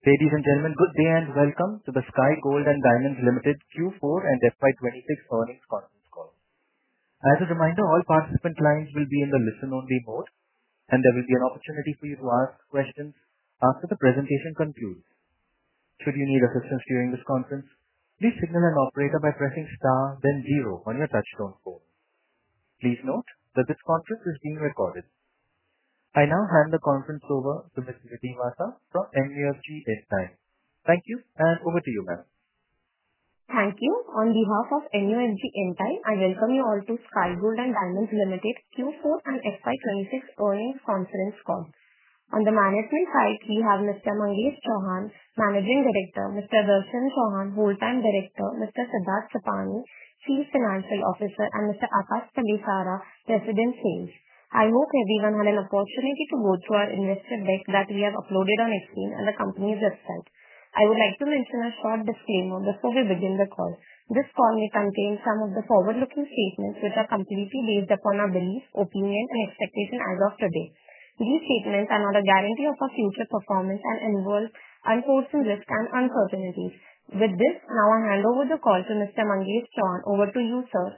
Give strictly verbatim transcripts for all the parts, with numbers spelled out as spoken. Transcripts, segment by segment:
Ladies and gentlemen, good day and welcome to the Sky Gold and Diamonds Limited Q four and F Y twenty-six earnings conference call. As a reminder, all participant lines will be in the listen-only mode, and there will be an opportunity for you to ask questions after the presentation concludes. Should you need assistance during this conference, please signal an operator by pressing star, then zero on your touchtone phone. Please note that this conference is being recorded. I now hand the conference over to Miz Vidhi Vasa from M U F G Intime. Thank you, and over to you, ma'am. Thank you. On behalf of M U F G Intime, I welcome you all to Sky Gold and Diamonds Limited Q four and F Y twenty-six earnings conference call. On the management side, we have Mister Mangesh Chauhan, Managing Director, Mister Darshan Chauhan, Whole-Time Director, Mister Siddharth Sapani, Chief Financial Officer, and Mister Akash Talesara, President Sales. I hope everyone had an opportunity to go through our investor deck that we have uploaded on Exchange and the company's website. I would like to mention a short disclaimer before we begin the call. This call may contain some of the forward-looking statements which are completely based upon our belief, opinion, and expectation as of today. These statements are not a guarantee of our future performance and involve unforeseen risks and uncertainties. With this, now I hand over the call to Mister Mangesh Chauhan. Over to you, sir.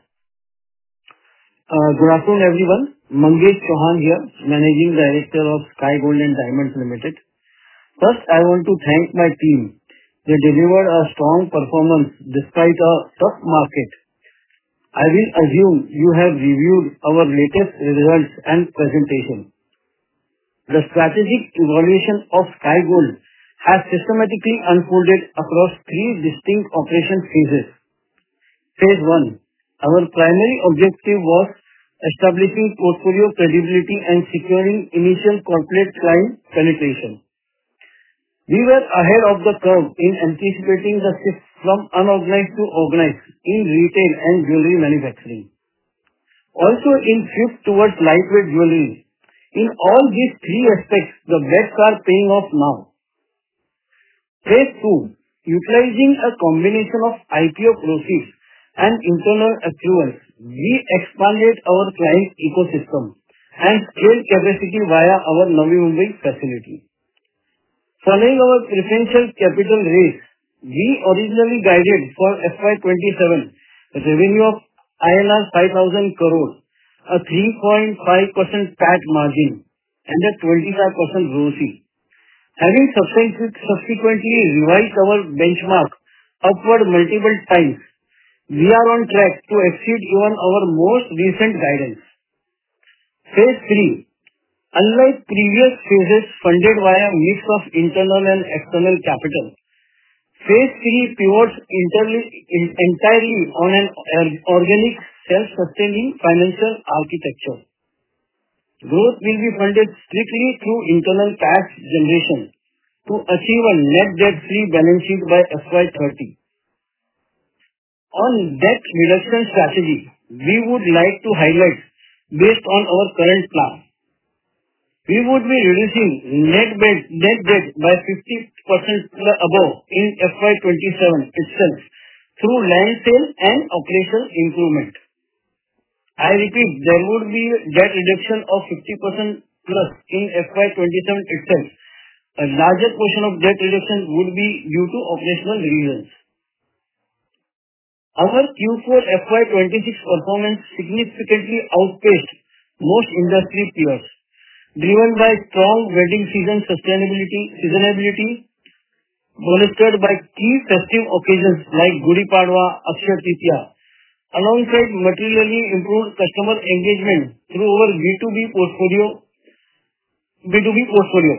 Uh, good afternoon, everyone. Mangesh Chauhan here, Managing Director of Sky Gold and Diamonds Limited. First, I want to thank my team. They delivered a strong performance despite a tough market. I will assume you have reviewed our latest results and presentation. The strategic evaluation of Sky Gold has systematically unfolded across three distinct operation phases. Phase one. Our primary objective was establishing portfolio credibility and securing initial corporate client penetration. We were ahead of the curve in anticipating the shift from unorganized to organized in retail and jewelry manufacturing. Also in shift towards lightweight jewelry. In all these three aspects, the bets are paying off now. Phase two. Utilizing a combination of I P O proceeds and internal accruals, we expanded our client ecosystem and scaled capacity via our Navi Mumbai facility. Following our preferential capital raise, we originally guided for F Y twenty-seven revenue of I N R five thousand crore, a three point five percent P A T margin, and a twenty-five percent R O C E. Having subsequently revised our benchmark upward multiple times, we are on track to exceed even our most recent guidance. Phase three. Unlike previous phases funded via a mix of internal and external capital, Phase three pivots entirely on an organic, self-sustaining financial architecture. Growth will be funded strictly through internal cash generation to achieve a net debt-free balance sheet by F Y thirty. On debt reduction strategy, we would like to highlight based on our current plan. We would be reducing net debt, net debt by fifty percent above in F Y twenty-seven itself through land sale and operational improvement. I repeat, there would be debt reduction of fifty percent plus in F Y twenty-seven itself. A larger portion of debt reduction would be due to operational reasons. Our Q four F Y twenty-six performance significantly outpaced most industry peers, driven by strong wedding season sustainability, seasonality, bolstered by key festive occasions like Gudi Padwa, Akshaya Tritiya, alongside materially improved customer engagement through our B two B portfolio. B two B portfolio.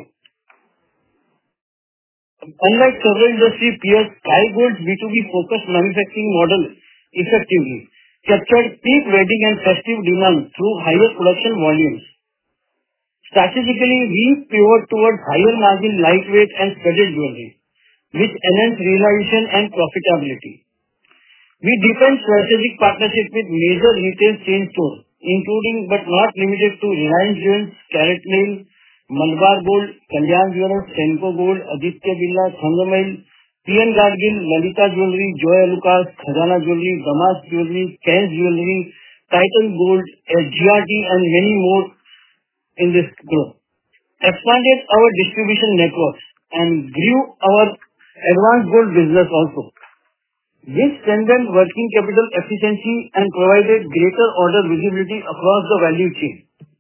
Unlike several industry peers, Sky Gold's B two B focused manufacturing model effectively captured peak wedding and festive demand through higher production volumes. Strategically, we pivot towards higher margin lightweight and studded jewelry, which enhance realization and profitability. We deepened strategic partnership with major retail chain stores, including but not limited to Reliance Jewels, CaratLane, Malabar Gold, Kalyan Jewellers, Senco Gold, Aditya Birla, Thangamayil, P N Gadgil, Lalita Jewelry, Joy Alucas, Khazana Jewelry, Damas Jewelry, Kens Jewelry, Titan Gold, S G R T, and many more in this group. Expanded our distribution networks, and grew our advanced gold business also. This strengthened working capital efficiency and provided greater order visibility across the value chain.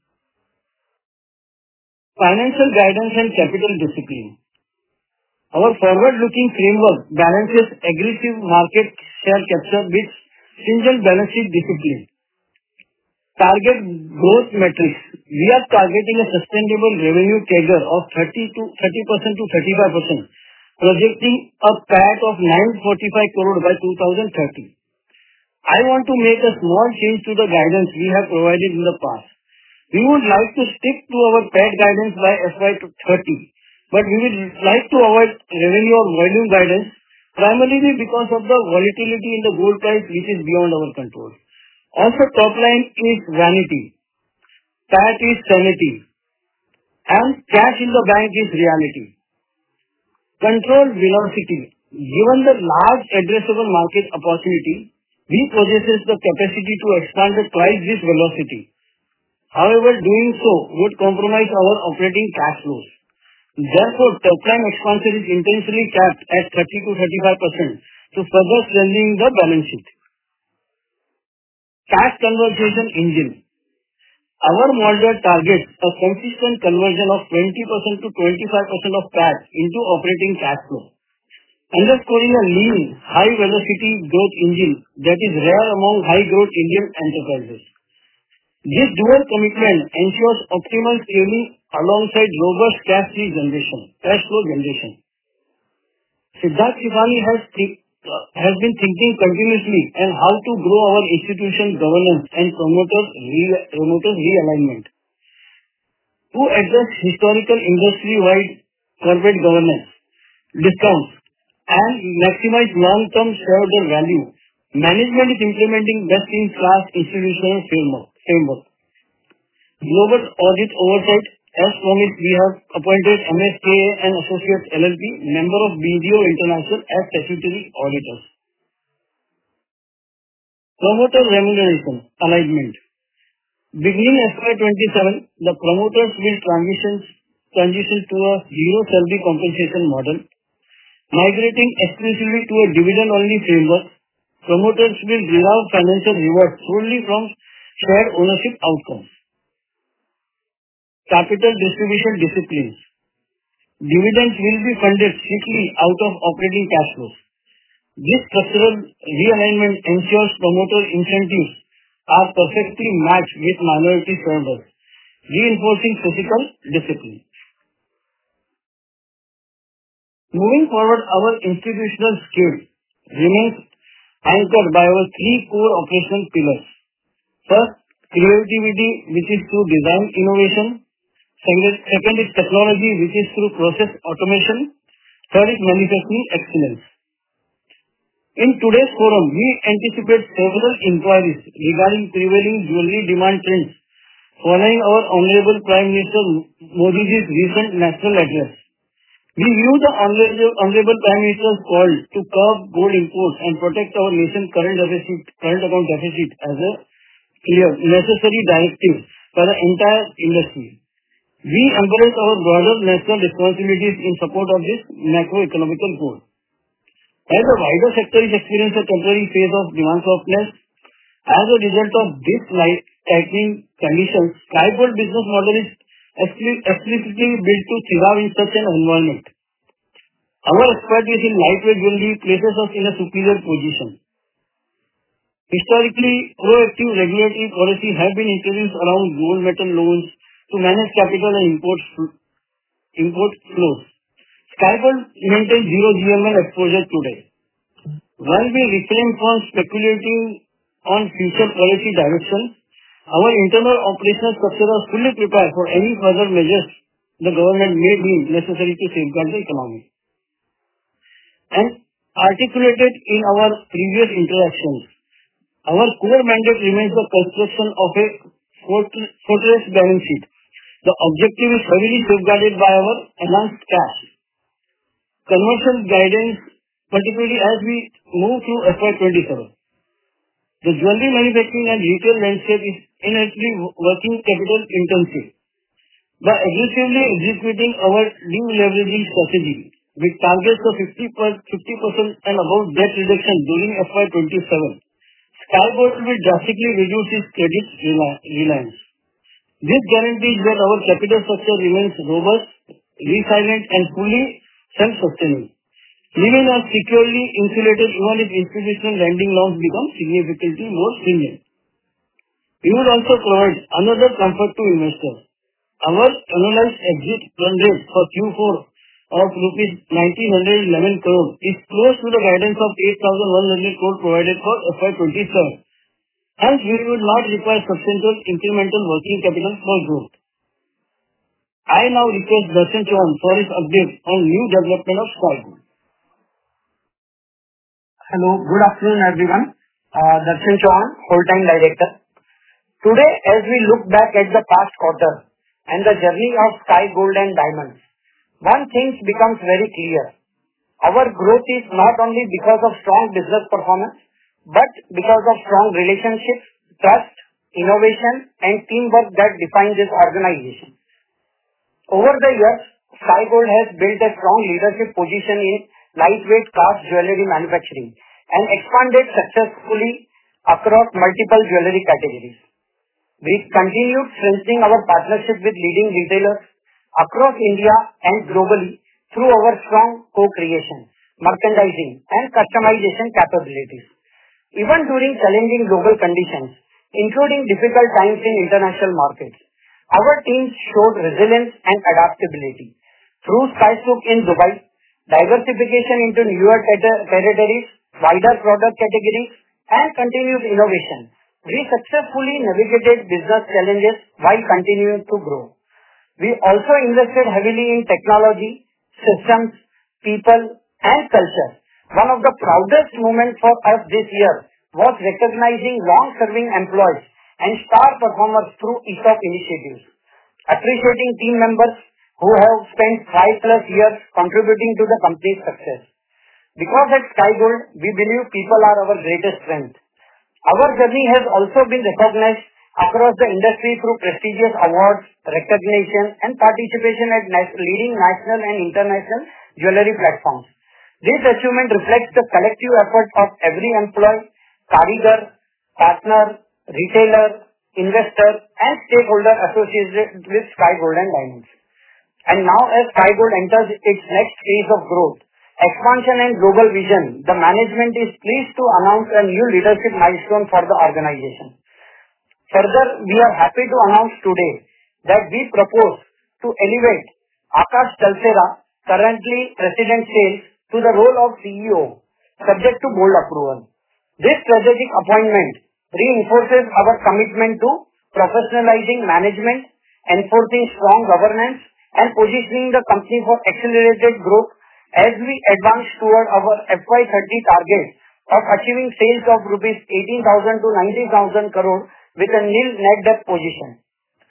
Financial guidance and capital discipline. Our forward-looking framework balances aggressive market share capture with stringent balance sheet discipline. Target growth metrics. We are targeting a sustainable revenue C A G R of thirty to thirty percent to thirty-five percent, projecting a P A T of nine hundred forty-five crore by two thousand thirty. I want to make a small change to the guidance we have provided in the past. We would like to stick to our P A T guidance by F Y thirty, but we would like to avoid revenue or volume guidance primarily because of the volatility in the gold price, which is beyond our control. Also, top line is vanity, P A T is sanity, and cash in the bank is reality. Control velocity. Given the large addressable market opportunity, we possess the capacity to expand the twice this velocity. However, doing so would compromise our operating cash flows. Therefore, top line expansion is intentionally capped at thirty to thirty-five percent to further strengthening the balance sheet. Cash conversion engine. Our model targets a consistent conversion of twenty percent to twenty-five percent of P A T into operating cash flow, underscoring a lean, high-velocity growth engine that is rare among high-growth Indian enterprises. This dual commitment ensures optimal scaling alongside robust cash flow generation. Cash flow generation. Siddharth Sipani has, th- uh, has been thinking continuously on how to grow our institution governance and promoters re- promoters realignment. To address historical industry-wide corporate governance, discounts, and maximize long-term shareholder value, management is implementing best-in-class institutional framework. framework. Global audit oversight. As promised, we have appointed M S K A and Associates L L P, member of B D O International, as statutory auditors. Promoter remuneration alignment. Beginning F Y twenty-seven, the promoters will transition, transition to a zero salary compensation model, migrating exclusively to a dividend-only framework. Promoters will derive financial rewards solely from shared ownership outcomes. Capital distribution disciplines. Dividends will be funded strictly out of operating cash flows. This structural realignment ensures promoter incentives are perfectly matched with minority shareholders, reinforcing fiscal discipline. Moving forward, our institutional scale remains anchored by our three core operational pillars. First, creativity, which is through design innovation. Second is technology, which is through process automation. Third is manufacturing excellence. In today's forum, we anticipate several inquiries regarding prevailing jewelry demand trends following our Honorable Prime Minister Modi's recent national address. We view the Honorable, Honorable Prime Minister's call to curb gold imports and protect our nation's current deficit, current account deficit as a clear, necessary directive for the entire industry. We embrace our broader national responsibilities in support of this macroeconomical goal. As the wider sector is experiencing a temporary phase of demand softness, as a result of this tightening conditions, Sky Gold business model is explicitly built to thrive in such an environment. Our expertise in lightweight jewelry places us in a superior position. Historically, proactive regulatory policies have been introduced around gold metal loans to manage capital and import, import flows. Sky Gold maintains zero G M L exposure today. While we refrain from speculating on future policy direction, our internal operational structure is fully prepared for any further measures the government may deem necessary to safeguard the economy. And articulated in our previous interactions, our core mandate remains the construction of a fortress balance sheet. The objective is heavily safeguarded by our enhanced cash. Conversion guidance, particularly as we move through F Y twenty-seven. The jewelry manufacturing and retail landscape is inherently working capital intensive. By aggressively executing our deleveraging strategy with targets of fifty percent and above debt reduction during F Y twenty-seven, Sky Gold will drastically reduce its credit reliance. This guarantees that our capital structure remains robust, resilient, and fully self-sustaining, leaving us securely insulated even if institutional lending norms become significantly more stringent. We would also provide another comfort to investors. Our annualized exit run rate for Q four of rupees one thousand nine hundred eleven crore is close to the guidance of eight thousand one hundred crore provided for F Y twenty-seven. Hence, we would not require substantial incremental working capital for growth. I now request Darshan Chauhan for his update on new development of Sky Gold. Hello, good afternoon everyone. Uh, Darshan Chauhan, Whole-Time Director. Today, as we look back at the past quarter and the journey of Sky Gold and Diamonds, one thing becomes very clear. Our growth is not only because of strong business performance, but because of strong relationships, trust, innovation, and teamwork that define this organization. Over the years, Sky Gold has built a strong leadership position in lightweight cast jewelry manufacturing and expanded successfully across multiple jewelry categories. We continued strengthening our partnership with leading retailers across India and globally through our strong co-creation, merchandising, and customization capabilities. Even during challenging global conditions, including difficult times in international markets, our teams showed resilience and adaptability. Through Skysook in Dubai, diversification into newer ter- territories, wider product categories, and continued innovation, we successfully navigated business challenges while continuing to grow. We also invested heavily in technology, systems, people, and culture. One of the proudest moments for us this year was recognizing long-serving employees and star performers through E S O P initiatives, appreciating team members who have spent five plus years contributing to the company's success. Because at Sky Gold, we believe people are our greatest strength. Our journey has also been recognized across the industry through prestigious awards, recognition, and participation at leading national and international jewelry platforms. This achievement reflects the collective effort of every employee, karigar, partner, retailer, investor, and stakeholder associated with Sky Gold and Diamonds. And now as Sky Gold enters its next phase of growth, expansion and global vision, the management is pleased to announce a new leadership milestone for the organization. Further, we are happy to announce today that we propose to elevate Akash Talsera, currently President Sales, to the role of C E O, subject to board approval. This strategic appointment reinforces our commitment to professionalizing management, enforcing strong governance, and positioning the company for accelerated growth as we advance toward our F Y thirty target of achieving sales of rupees eighteen thousand to ninety thousand crore with a nil net debt position.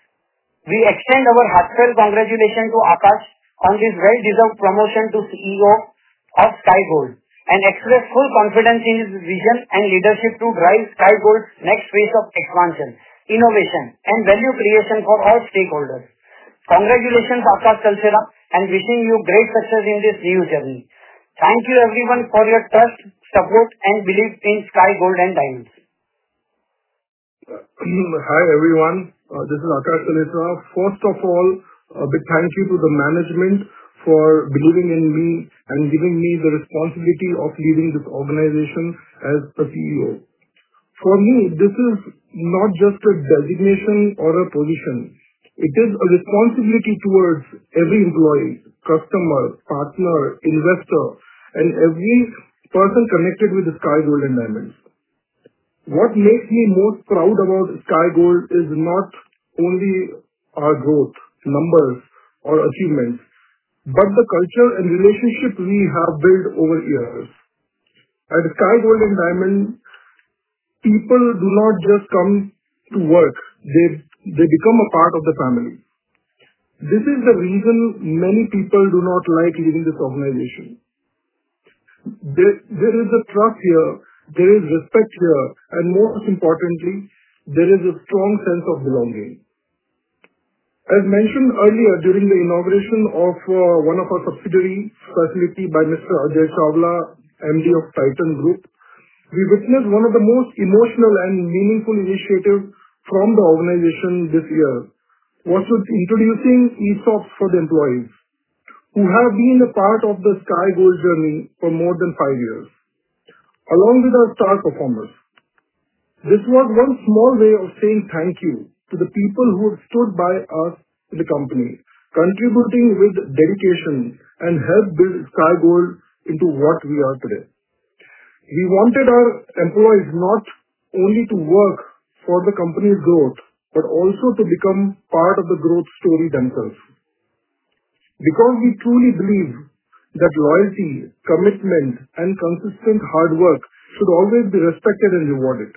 We extend our heartfelt congratulations to Akash on this well-deserved promotion to C E O of Sky Gold and express full confidence in his vision and leadership to drive Sky Gold's next phase of expansion, innovation, and value creation for all stakeholders. Congratulations, Akash Talsera, and wishing you great success in this new journey. Thank you everyone for your trust, support, and belief in Sky Gold and Diamonds. Hi everyone, uh, this is Akash Talsera. First of all, a big thank you to the management for believing in me and giving me the responsibility of leading this organization as the C E O. For me, this is not just a designation or a position. It is a responsibility towards every employee, customer, partner, investor, and every person connected with the Sky Gold and Diamonds. What makes me most proud about Sky Gold is not only our growth, numbers, or achievements, but the culture and relationship we have built over years. At Sky Gold and Diamonds, people do not just come to work, they, they become a part of the family. This is the reason many people do not like leaving this organization. There, there is a trust here, there is respect here, and most importantly, there is a strong sense of belonging. As mentioned earlier, during the inauguration of uh, one of our subsidiary facility by Mister Ajay Chawla, M D of Titan Group, we witnessed one of the most emotional and meaningful initiatives from the organization this year was with introducing E S O Ps for the employees who have been a part of the Sky Gold journey for more than five years, along with our star performers. This was one small way of saying thank you to the people who have stood by us in the company, contributing with dedication and helped build Sky Gold into what we are today. We wanted our employees not only to work for the company's growth, but also to become part of the growth story themselves. Because we truly believe that loyalty, commitment, and consistent hard work should always be respected and rewarded.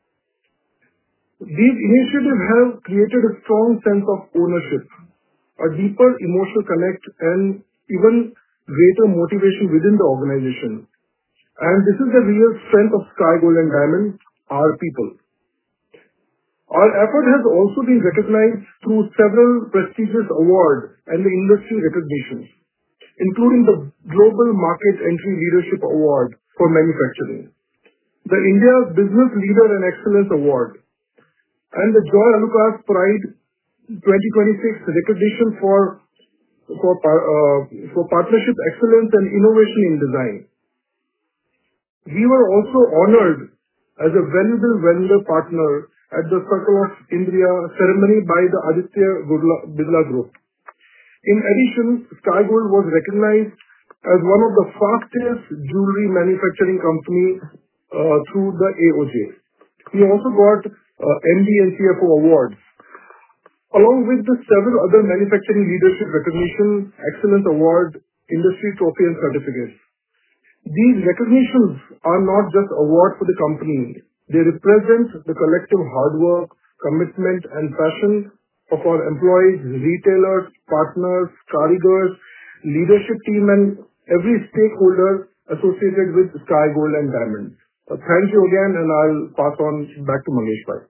These initiatives have created a strong sense of ownership, a deeper emotional connect, and even greater motivation within the organization. And this is the real strength of Sky Gold and Diamond, our people. Our effort has also been recognized through several prestigious awards and the industry recognitions, including the Global Market Entry Leadership Award for Manufacturing, the India Business Leader and Excellence Award, and the Joy Alucas Pride twenty twenty-six recognition for for, uh, for partnership excellence and innovation in design. We were also honored as a valuable vendor partner at the Circle of India ceremony by the Aditya Birla Group. In addition, Sky Gold was recognized as one of the fastest jewelry manufacturing company uh, through the A O J. We also got uh, M D and C F O awards, along with the several other manufacturing leadership recognition, excellence award, industry trophy and certificates. These recognitions are not just awards for the company. They represent the collective hard work, commitment, and passion of our employees, retailers, partners, karigars, leadership team, and every stakeholder associated with Sky Gold and Diamond. Uh, Thank you again, and I'll pass on back to Mangesh bhai.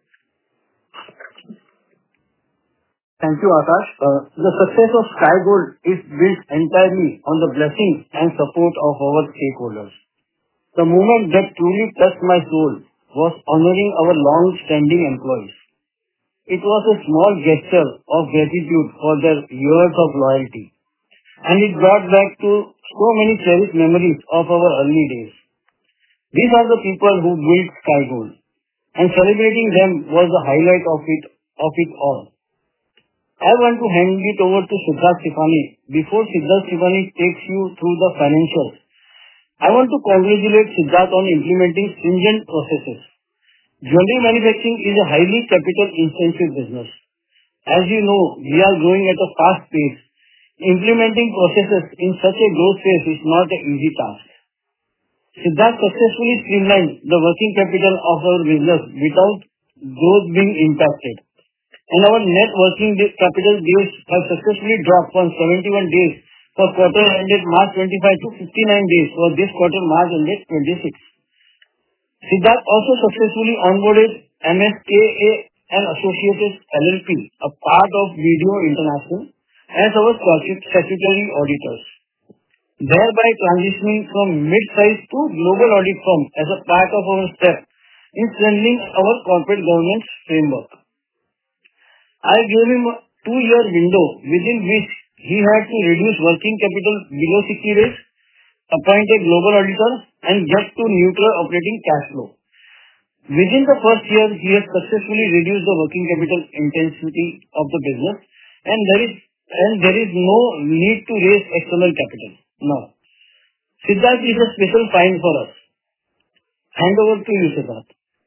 Thank you, Akash. Uh, The success of Sky Gold is built entirely on the blessings and support of our stakeholders. The moment that truly touched my soul was honoring our long-standing employees. It was a small gesture of gratitude for their years of loyalty, and it brought back to so many cherished memories of our early days. These are the people who built Sky Gold, and celebrating them was the highlight of it of it all. I want to hand it over to Siddharth Sipani. Before Siddharth Sipani takes you through the financials, I want to congratulate Siddharth on implementing stringent processes. Jewelry manufacturing is a highly capital-intensive business. As you know, we are growing at a fast pace. Implementing processes in such a growth phase is not an easy task. Siddharth successfully streamlined the working capital of our business without growth being impacted, and our net working capital days have successfully dropped from seventy-one days for quarter ended March twenty-five to fifty-nine days for this quarter March ended twenty-six. Siddharth also successfully onboarded M S K A and Associates L L P, a part of Video International, as our statutory auditors, thereby transitioning from mid-size to global audit firm as a part of our step in strengthening our corporate governance framework. I gave him a two-year window within which he had to reduce working capital below sixty days, appoint a global auditor, and get to neutral operating cash flow. Within the first year, he has successfully reduced the working capital intensity of the business, and there is and there is no need to raise external capital. No. Siddharth is a special find for us. Hand over to you, Siddharth.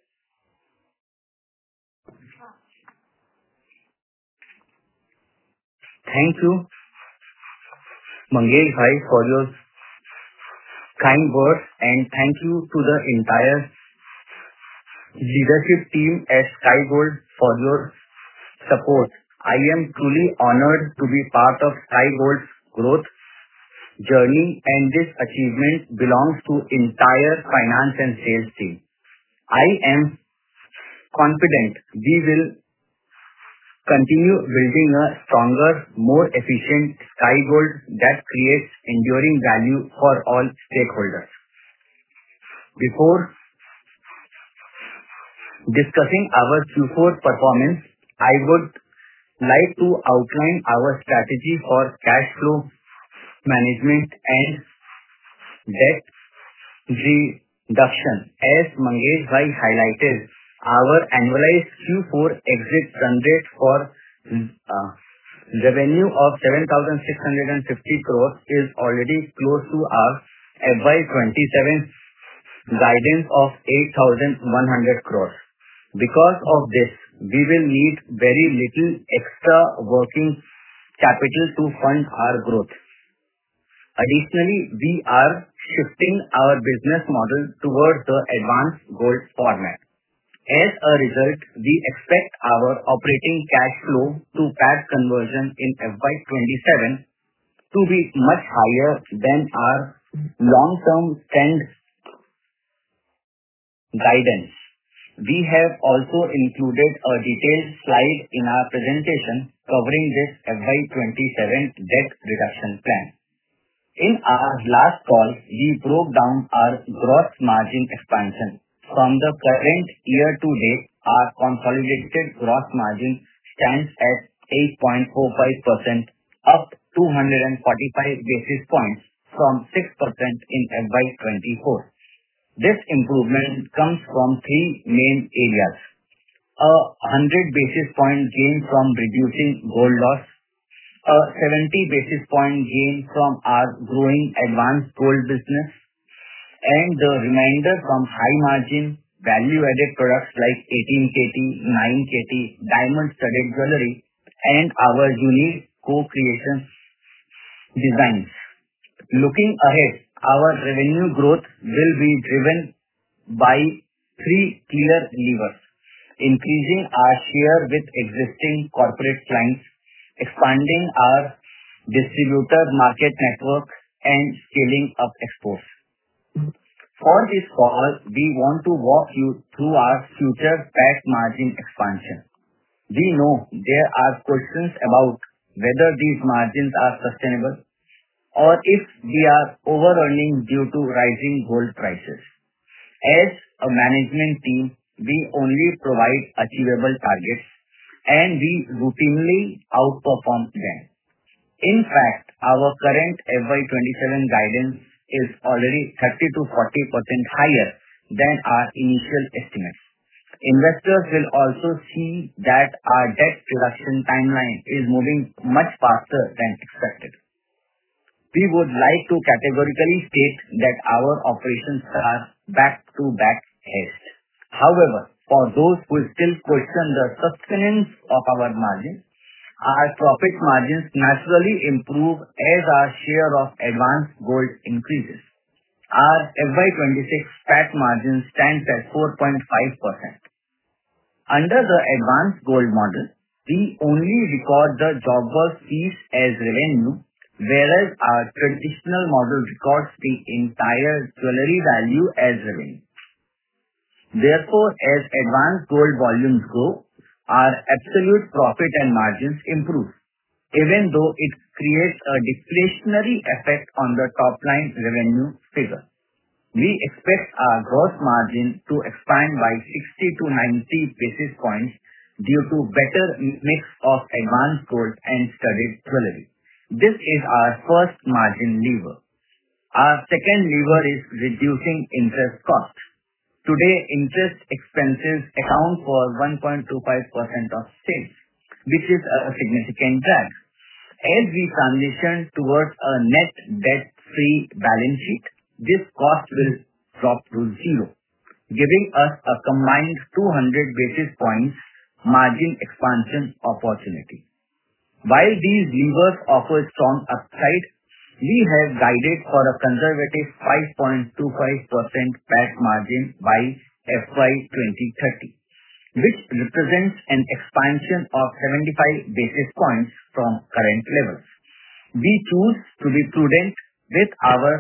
Thank you, Mangesh bhai, for your kind words, and thank you to the entire leadership team at Sky Gold for your support. I am truly honored to be part of Sky Gold's growth journey, and this achievement belongs to entire finance and sales team. I am confident we will continue building a stronger, more efficient Sky Gold that creates enduring value for all stakeholders. Before discussing our Q four performance, I would like to outline our strategy for cash flow management and debt reduction. As Mangesh Bhai highlighted, our annualized Q four exit run rate for uh, revenue of seven thousand six hundred fifty crores is already close to our F Y twenty-seven guidance of eight thousand one hundred crores. Because of this, we will need very little extra working capital to fund our growth. Additionally, we are shifting our business model towards the advanced gold format. As a result, we expect our operating cash flow to P A T conversion in F Y twenty-seven to be much higher than our long-term trend guidance. We have also included a detailed slide in our presentation covering this F Y twenty-seven debt reduction plan. In our last call, we broke down our gross margin expansion. From the current year to date, our consolidated gross margin stands at eight point four five percent, up two hundred forty-five basis points from six percent in F Y twenty-four. This improvement comes from three main areas: a one hundred basis point gain from reducing gold loss, a seventy basis point gain from our growing advanced gold business, and the remainder from high margin value-added products like eighteen K T, nine K T, diamond-studded jewelry, and our unique co-creation designs. Looking ahead, our revenue growth will be driven by three clear levers: increasing our share with existing corporate clients, expanding our distributor market network, and scaling up exports. For this call, we want to walk you through our future P A T margin expansion. We know there are questions about whether these margins are sustainable or if we are over-earning due to rising gold prices. As a management team, we only provide achievable targets, and we routinely outperform them. In fact, our current F Y twenty-seven guidance is already thirty to forty percent higher than our initial estimates. Investors will also see that our debt reduction timeline is moving much faster than expected. We would like to categorically state that our operations are back-to-back hedged. However, for those who still question the sustenance of our margins, our profit margins naturally improve as our share of advanced gold increases. Our F Y twenty-six P A T margin stands at four point five percent. Under the advanced gold model, we only record the job work fees as revenue, whereas our traditional model records the entire jewelry value as revenue. Therefore, as advanced gold volumes grow, our absolute profit and margins improve, even though it creates a deflationary effect on the top-line revenue figure. We expect our gross margin to expand by sixty to ninety basis points due to better mix of advanced gold and studded jewelry. This is our first margin lever. Our second lever is reducing interest costs. Today, interest expenses account for one point two five percent of sales, which is a significant drag. As we transition towards a net debt-free balance sheet, this cost will drop to zero, giving us a combined two hundred basis points margin expansion opportunity. While these levers offer strong upside, we have guided for a conservative five point two five percent P A T margin by F Y twenty thirty, which represents an expansion of seventy-five basis points from current levels. We choose to be prudent with our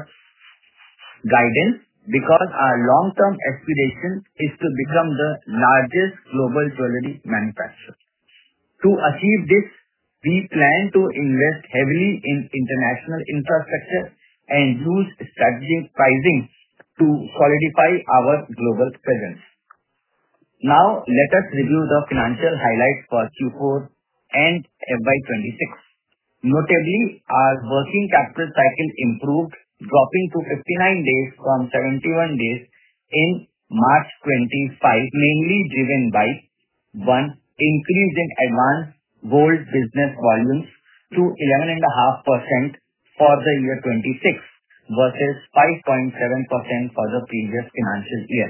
guidance because our long-term aspiration is to become the largest global jewelry manufacturer. To achieve this, we plan to invest heavily in international infrastructure and use strategic pricing to solidify our global presence. Now, let us review the financial highlights for Q four and F Y twenty-six. Notably, our working capital cycle improved, dropping to fifty-nine days from seventy-one days in March twenty-five, mainly driven by one, increase in advanced gold business volumes to eleven point five percent for the year twenty-six versus five point seven percent for the previous financial year.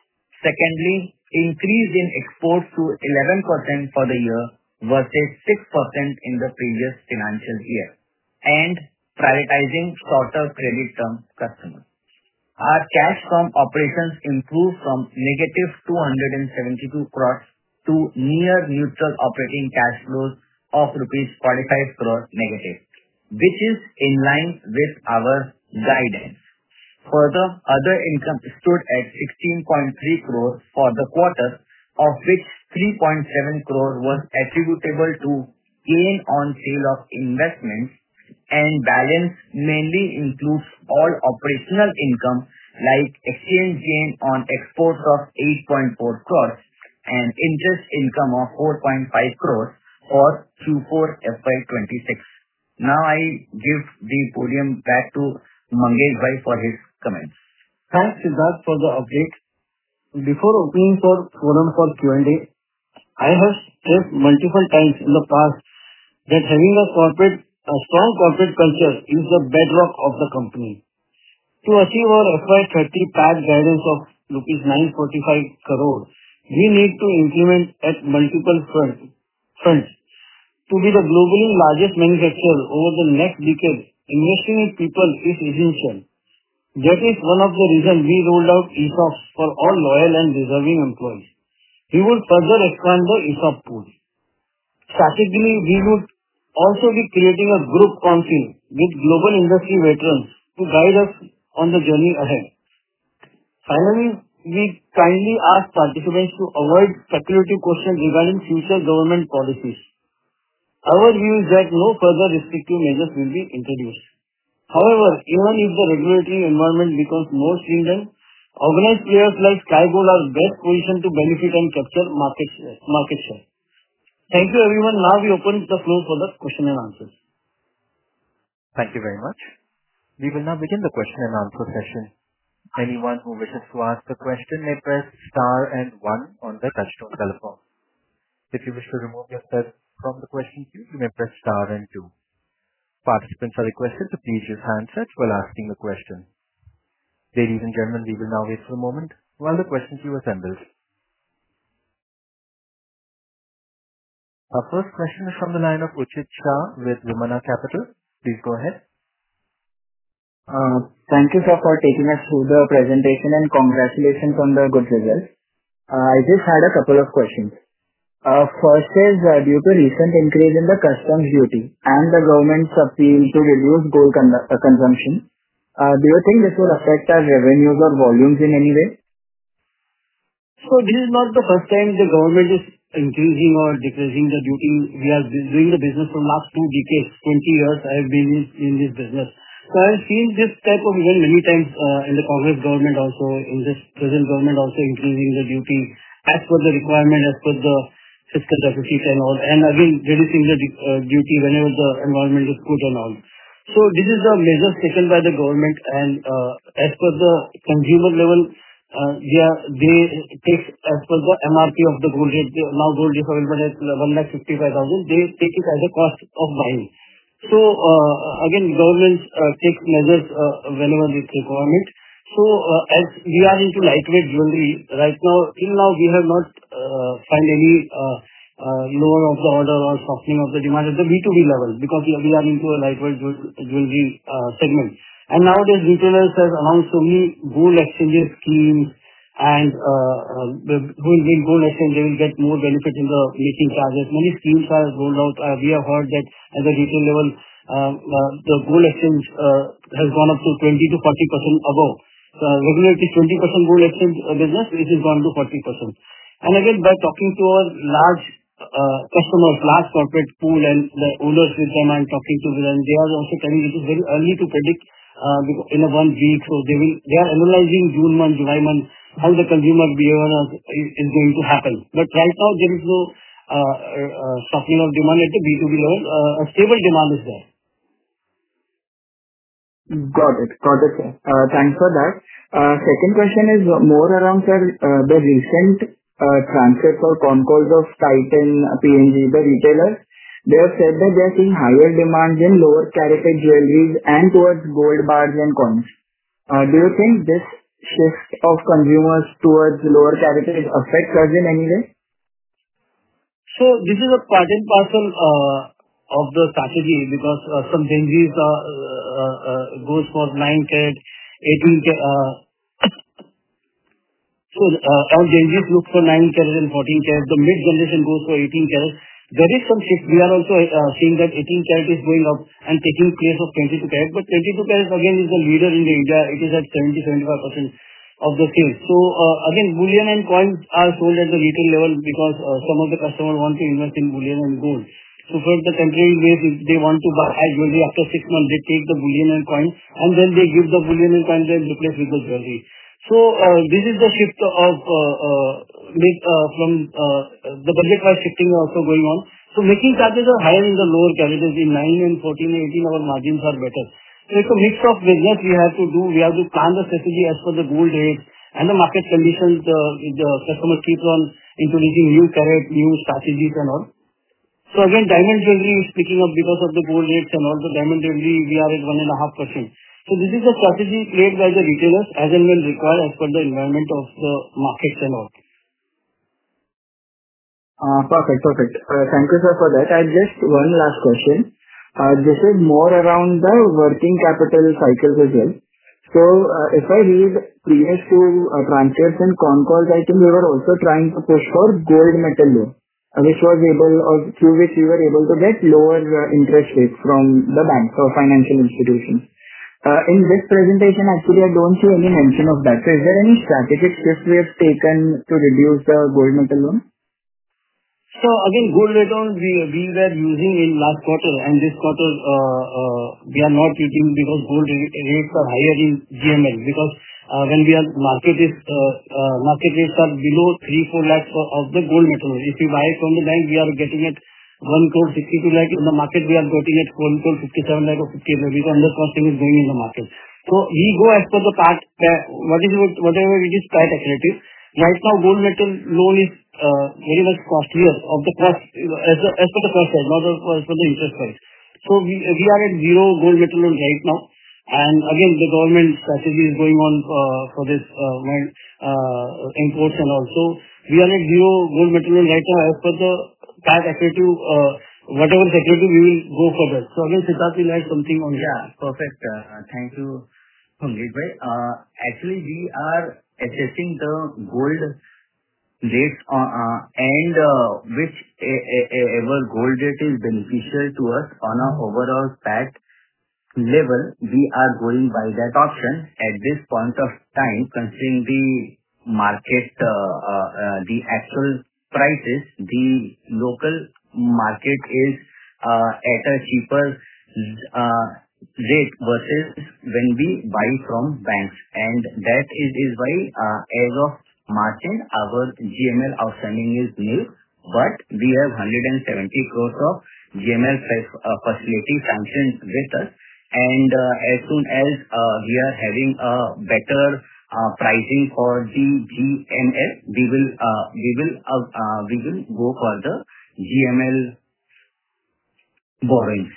Secondly, increase in exports to eleven percent for the year versus six percent in the previous financial year, and prioritizing shorter credit term customers. Our cash from operations improved from negative two hundred seventy-two crores to near neutral operating cash flows of rupees forty-five crores negative, which is in line with our guidance. Further, other income stood at sixteen point three crores for the quarter, of which three point seven crores was attributable to gain on sale of investments, and balance mainly includes all operational income like exchange gain on exports of eight point four crores and interest income of four point five crores for Q four F Y twenty-six. Now I give the podium back to Mangesh Bhai for his comments. Thanks, Siddharth, for the update. Before opening for forum for Q and A, I have stressed multiple times in the past that having a corporate, a strong corporate culture is the bedrock of the company. To achieve our F Y thirty P A T guidance of rupees nine hundred forty-five crore, we need to implement at multiple front, fronts. To be the globally largest manufacturer over the next decade, investing in people is essential. That is one of the reasons we rolled out E S O Ps for all loyal and deserving employees. We would further expand the E S O P pool. Strategically, we would also be creating a group council with global industry veterans to guide us on the journey ahead. Finally, we kindly ask participants to avoid speculative questions regarding future government policies. Our view is that no further restrictive measures will be introduced. However, even if the regulatory environment becomes more stringent, organized players like Sky Gold are best positioned to benefit and capture market share. Market share. Thank you, everyone. Now we open the floor for the question and answers. Thank you very much. We will now begin the question and answer session. Anyone who wishes to ask a question may press star and one on their touchtone telephone. If you wish to remove yourself from the question queue, you may press star and two. Participants are requested to please use handsets while asking the question. Ladies and gentlemen, we will now wait for a moment while the question queue assembles. Our first question is from the line of Uchit Shah with Vimana Capital. Please go ahead. Uh, thank you, sir, for taking us through the presentation, and congratulations on the good results. Uh, I just had a couple of questions. Uh, first is, uh, due to recent increase in the customs duty and the government's appeal to reduce gold con- uh, consumption, uh, do you think this will affect our revenues or volumes in any way? So this is not the first time the government is increasing or decreasing the duty. We are doing the business for last two decades, twenty years I have been in, in this business. So I have seen this type of event many times uh, in the Congress government also, in this present government also increasing the duty as per the requirement, as per the fiscal deficit and all, and again reducing the uh, duty whenever the environment is good and all. So this is the measures taken by the government, and uh, as per the consumer level, uh, they, are, they take as per the M R P of the gold rate. Now gold is available at one lakh fifty-five thousand. They take it as a cost of buying. So uh, again, government uh, takes measures uh, whenever it's requirement. So uh, as we are into lightweight jewelry right now, till now we have not uh, find any uh, uh, lower of the order or softening of the demand at the B two B level, because we are, we are into a lightweight jewelry uh, segment. And nowadays retailers have announced so many gold exchanges schemes, and uh, uh, who will win gold exchange, they will get more benefit in the making charges. Many schemes are rolled out. Uh, we have heard that at the retail level, uh, uh, the gold exchange uh, has gone up to twenty to forty percent above. Uh, regular it is twenty percent gold exchange uh, business, it is gone to forty percent. And again, by talking to our large uh, customers, large corporate pool, and the owners with them I'm talking to them, they are also telling it is very early to predict uh, because in a one week. So they will they are analyzing June month, July month, how the consumer behavior is, is going to happen. But right now there is no uh, uh, softening of demand at the B two B level. Uh, a stable demand is there. Got it. Got it, sir. Uh, Thanks for that. Uh, Second question is more around, sir, uh, the recent uh, transfers or con calls of Titan, uh, P N G, the retailers. They have said that they are seeing higher demand in lower caratage jewelries and towards gold bars and coins. Uh, Do you think this shift of consumers towards lower caratage affects us in any way? So this is a part and parcel uh, of the strategy because uh, some Gen Zs uh, uh, uh, goes for nine carat, eighteen carat. Uh, so uh, all Gen Zs look for nine carat and fourteen carat. The mid generation goes for eighteen carat. There is some shift. We are also uh, seeing that eighteen carat is going up and taking place of twenty-two carat. But twenty-two carat again is the leader in India. It is at seventy to seventy-five percent of the sales. So uh, again, bullion and coins are sold at the retail level because uh, some of the customers want to invest in bullion and gold. So for the temporary base, if they want to buy jewelry after six months, they take the bullion and coin and then they give the bullion and coin and replace with the jewelry. So uh, this is the shift of uh, uh, make, uh, from uh, the budget wise shifting also going on. So making charges are higher in the lower carriages. In nine and fourteen and eighteen, our margins are better. So it's a mix of business we have to do. We have to plan the strategy as per the gold rates and the market conditions. The, the customer keeps on introducing new carat, new strategies and all. So again, diamond jewelry is picking up because of the gold rates and all. The diamond jewelry, we are at one and a half percent. So this is the strategy played by the retailers as and when required as per the environment of the markets and all. Uh, Perfect. Perfect. Uh, Thank you, sir, for that. I just one last question. Uh, This is more around the working capital cycles as well. So, uh, if I read previous to uh, transcripts and con calls, I think we were also trying to push for gold metal loan, uh, which was able or through which we were able to get lower uh, interest rates from the banks or financial institutions. Uh, In this presentation, actually, I don't see any mention of that. So is there any strategic shift we have taken to reduce the gold metal loan? So again, gold rate on we we were using in last quarter, and this quarter uh, uh, we are not using because gold ra- rates are higher in G M L because uh, when we are market is uh, uh, market rates are below three four lakhs of of the gold metal. If we buy it from the bank, we are getting it one crore sixty two lakh. In the market, we are getting it one crore fifty seven lakh or fifty eight lakh because under costing is going in the market. So we go as per the part uh, what is it, whatever it is price accretive. Right now, gold metal loan is uh, very much costlier of the cost as, the, as per the cost side, not as per the interest price. So we we are at zero gold metal loan right now, and again the government strategy is going on uh, for this uh, when- uh, imports and also we are at zero gold metal loan right now as per the tax accretive uh, whatever is accretive we will go for that. So again, Siddharth will add something on Yeah, that. perfect. Uh, Thank you, Pangit bhai. Uh, Actually, we are assessing the gold rates on, uh, and uh, which e- e- e- ever gold rate is beneficial to us on a overall pack level, we are going by that option. At this point of time, considering the market, uh, uh, uh, the actual prices, the local market is uh, at a cheaper uh, rate versus when we buy from banks. and That is is why, uh, as of March end, our G M L outstanding is nil, but we have one hundred seventy crores of G M L fa- uh, facility sanctioned with us. and uh, As soon as uh, we are having a better uh, pricing for the G M L, we will uh, we will uh, uh, we will go for the G M L borrowings.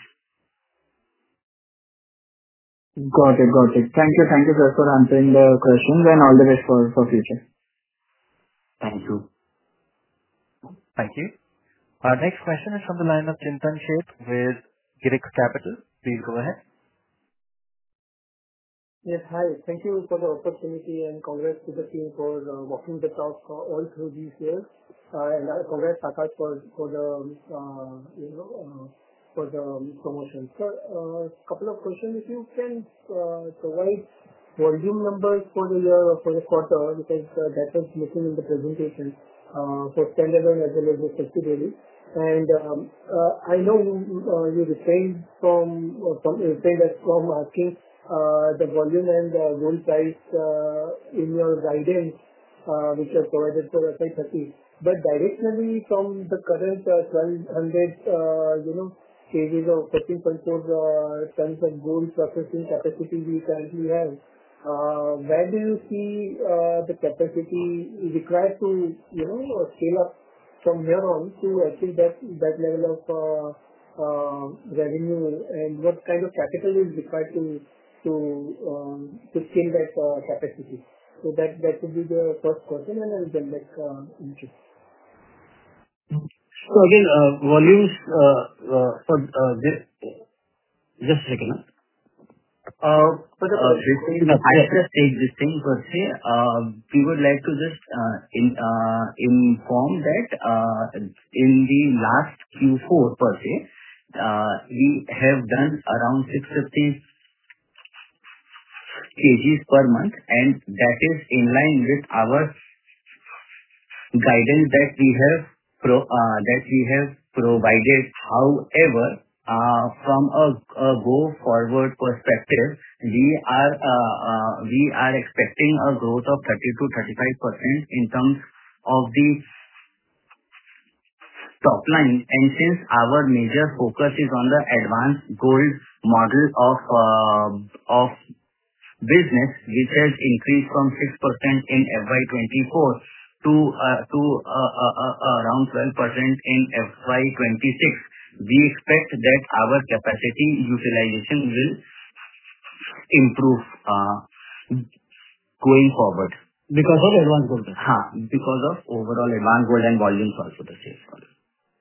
Got it. Got it. Thank you. Thank you, sir, for answering the questions and all the best for for future. Thank you. Thank you. Our next question is from the line of Chintan Sheth with Girik Capital. Please go ahead. Yes, hi. Thank you for the opportunity and congrats to the team for uh, walking the talk uh, all through these years. Uh, and uh, congrats Akash for for the uh, you know uh, for the um, promotion. So, a couple of questions. If you can uh, provide volume numbers for the year or for the quarter, because uh, that was missing in the presentation. for standalone as well as the subsidiary. And um, uh, I know uh, you refrained from uh, from refrained us from asking uh, the volume and the gold price uh, in your guidance, uh, which are provided for F Y thirty. But directionally, from the current uh, twelve hundred, uh, you know, kgs of fourteen point four uh, tons of gold processing capacity we currently have, uh, where do you see uh, the capacity required to, you know, uh, scale up from here on to achieve that that level of uh, uh, revenue, and what kind of capital is required to to um, to scale that uh, capacity? So that that would be the first question, and I'll then back uh, into. So again, uh, volumes uh, uh, for uh, this, just a second. huh? Uh, For the uh, first this thing, I just take this thing per se. Uh, we would like to just uh, in, uh, inform that uh, in the last Q four per se, uh, we have done around six hundred fifty kgs per month, and that is in line with our guidance that we have pro uh, that we have provided. However, uh, from a a go-forward perspective, we are uh, uh, we are expecting a growth of thirty to thirty-five percent in terms of the top line. And since our major focus is on the advanced gold model of uh, of business, which has increased from six percent in F Y twenty-four to uh, to uh, uh, uh, around twelve percent in F Y twenty-six. We expect that our capacity utilization will improve uh, going forward. Because of advanced gold. Huh, because of overall advanced gold and volumes also the sales volume.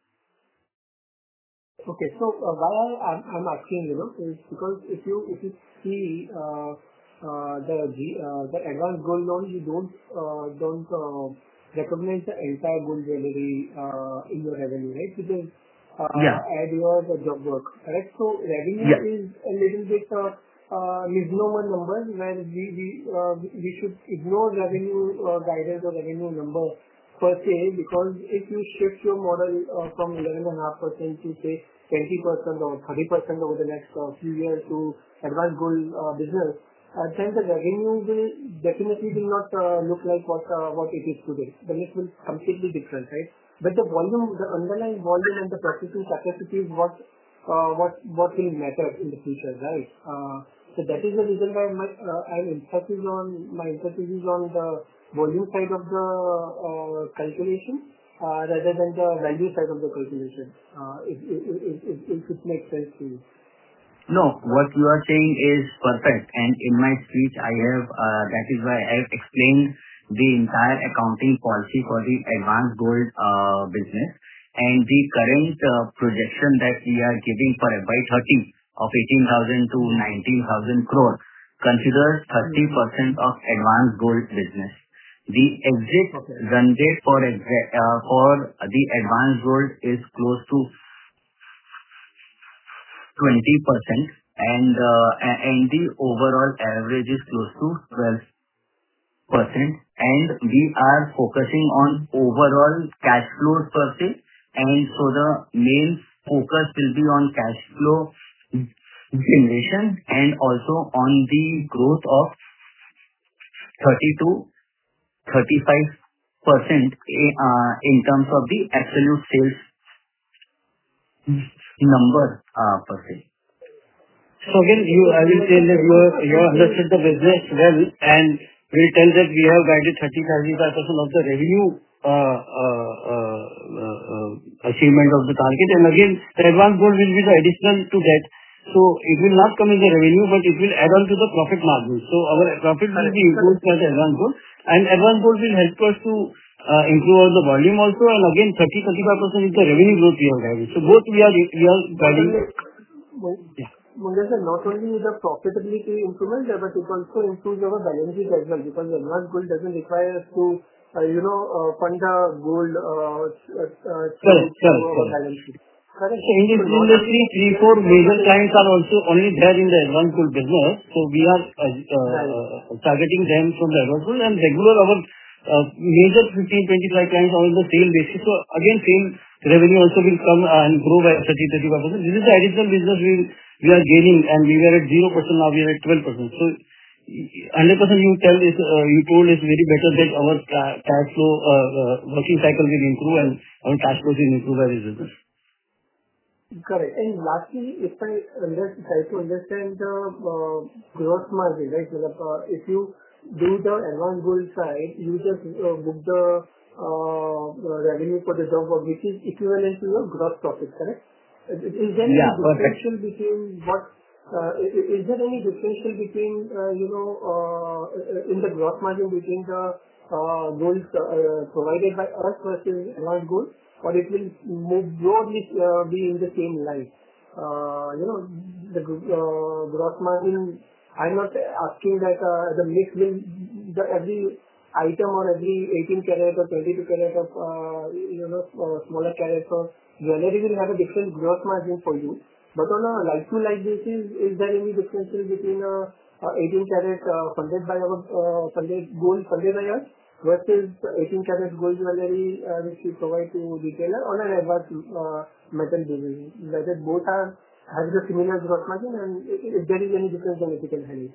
Okay. So uh, why I, I'm, I'm asking, you know, is because if you if you see uh, uh, the G, uh, the advanced gold loan, you don't uh, don't uh, recognize the entire gold jewelry uh, in your revenue, right? Because uh, Yeah. add your the job work, correct? So revenue Yeah. is a little bit uh, uh, misnomer number where we we uh, we we should ignore revenue uh, guidance or revenue number per se, because if you shift your model uh, from eleven point five percent to say twenty percent or thirty percent over the next uh, few years to advanced gold uh, business, uh, then the revenue will definitely will not uh, look like what uh, what it is today. The mix will completely different, right? But the volume, the underlying volume and the processing capacity is what uh, what what will matter in the future, right? Uh, so that is the reason why my uh, I'm emphasis on my emphasis is on the volume side of the uh, calculation uh, rather than the value side of the calculation. Uh, if, if, if, if, if it makes sense to you. No, what you are saying is perfect. And in my speech, I have, uh, that is why I have explained the entire accounting policy for the advanced gold uh, business, and the current uh, projection that we are giving for F Y thirty of eighteen thousand to nineteen thousand crore considers thirty percent of advanced gold business. The exit Okay. run rate for exa- uh, for the advanced gold is close to twenty percent, and uh, a- and the overall average is close to twelve percent. And we are focusing on overall cash flows per se, and so the main focus will be on cash flow generation and also on the growth of thirty to thirty-five percent uh, in terms of the absolute sales number uh, per se. So again, you, I will say that you have, you have understood the business well, and will tell that we have guided thirty to thirty-five percent of the revenue uh, uh, uh, uh, uh, achievement of the target. And again, the advanced gold will be the additional to that. So it will not come in the revenue, but it will add on to the profit margin. So our profit will be improved by the advanced gold, and advanced gold will help us to uh, improve the volume also. And again, thirty to thirty-five percent is the revenue growth we have guided. So both we are we are guiding. Yeah. Mungesha, not only the profitability improvement, uh, but it also improves our balance sheet as well, because the advanced gold doesn't require us to, uh, you know, uh, fund the gold uh, uh, uh, through, Correct, through correct, our correct. balance sheet. Correct. So in this So not industry, only three, there four is no major but clients are also only there in the advanced gold business. So we are uh, right. uh, targeting them from the advanced gold, and regular our major fifteen, twenty-five clients on the same basis. So again, same revenue also will come and grow by thirty, thirty-five percent. This is the additional business we we are gaining, and we were at zero percent, now we are at twelve percent. So one hundred percent you tell is, uh, you told is very better that our ca- cash flow, uh, uh, working cycle will improve and our cash flows will improve by this business. Correct. And lastly, if I under- try to understand the uh, gross margin, right? So, uh, if you do the advanced gold side, you just uh, book the uh, uh, revenue for the job work, which is equivalent to your gross profit, correct? Is is there any Yeah, perfect. differential between what uh, i- i- is there any differential between, uh, you know, uh, uh, in the gross margin between the uh, gold uh, provided by us versus advanced gold? Or it will move broadly uh, be in the same line. Uh, You know, the gr- uh, gross margin, I'm not asking that uh, the mix will, the every item or every eighteen karat or twenty-two karat of, uh, you know, uh, smaller carats or jewelry will have a different gross margin for you. But on a like-to-like basis, is there any differential between uh, uh, eighteen karat uh, funded by our uh, funded gold funded by us versus eighteen karat gold jewelry, uh, which we provide to retailer on an advanced uh, metal basis? Whether both are having a similar gross margin, and i- if there is any difference, then if you can highlight.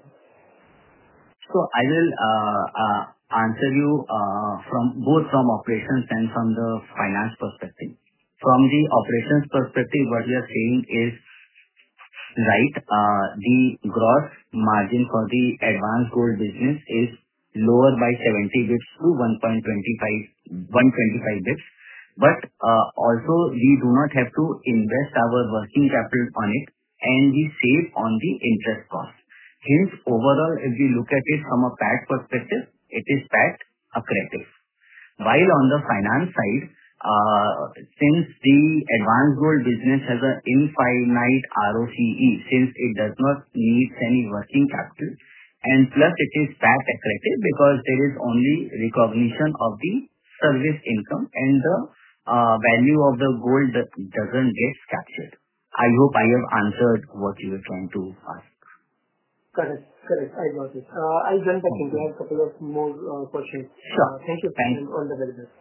So I will uh, uh, answer you uh, from both from operations and from the finance perspective. From the operations perspective, what we are saying is right. Uh, The gross margin for the advanced gold business is lower by seventy bits to one point two five, one twenty-five bits. But uh, also we do not have to invest our working capital on it, and we save on the interest cost. Hence, overall, if we look at it from a P A T perspective, it is P A T accretive. While on the finance side, uh, since the advanced gold business has an infinite R O C E, since it does not need any working capital, and plus it is P A T accretive because there is only recognition of the service income and the uh, value of the gold that doesn't get captured. I hope I have answered what you were trying to ask. Correct. Correct. I got it. Uh, I'll jump back into. I have a couple of more uh, questions. Sure. Uh, Thank you, Thank and all the very best.